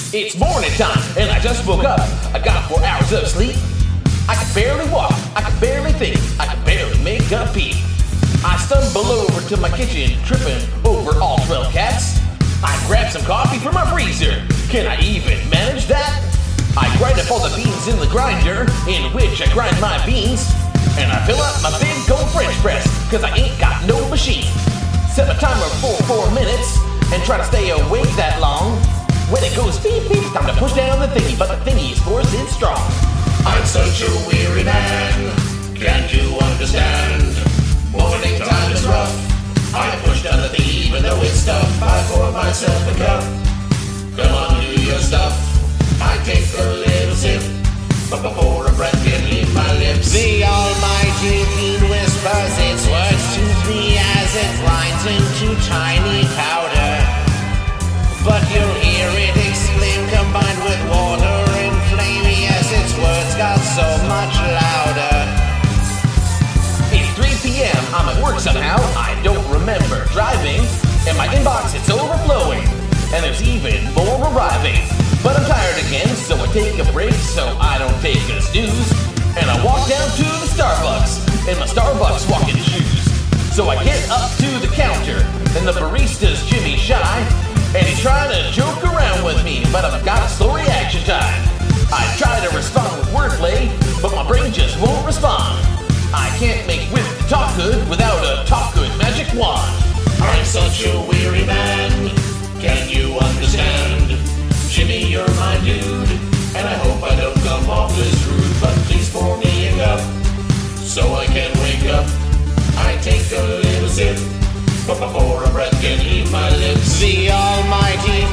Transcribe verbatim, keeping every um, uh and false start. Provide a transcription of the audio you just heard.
It's morning time, and I just woke up. I got four hours of sleep. I can barely walk, I can barely think, I can barely make a pee. I stumble over to my kitchen, tripping over all twelve cats. I grab some coffee from my freezer. Can I even manage that? I grind up all the beans in the grinder, in which I grind my beans. And I fill up my big gold French press, cause I ain't got no machine. Set my timer for four minutes, and try to stay awake that long. When it goes beep beep, time to push down the thingy, but the thingy is forced in strong. I'm such a weary man, can't you understand? Morning time is rough, I push down the thingy even though it's tough. I pour myself a cup, come on do your stuff. I take a little sip, but before a breath can leave my lips. The almighty bean whispers its words to me as it grinds into tiny powder. But you'll hear it exclaim, combined with water and flame, as its words got so much louder. It's three p.m., I'm at work somehow, I don't remember driving. And my inbox, it's overflowing, and there's even more arriving. But I'm tired again, so I take a break so I don't take a snooze. And I walk down to the Starbucks, in my Starbucks walking shoes. So I get up to the counter, and the barista's Jimmy Shy. And he's trying to joke around with me, but I've got a slow reaction time. I try to respond with wordplay, but my brain just won't respond. I can't make wit talk good without a talk good magic wand. I'm such a weary man, can you understand? Jimmy, you're my dude, and I hope I don't come off as rude, but please pour me a cup, so I can wake up. I take a little sip, but before a breath can leave my lips. The almighty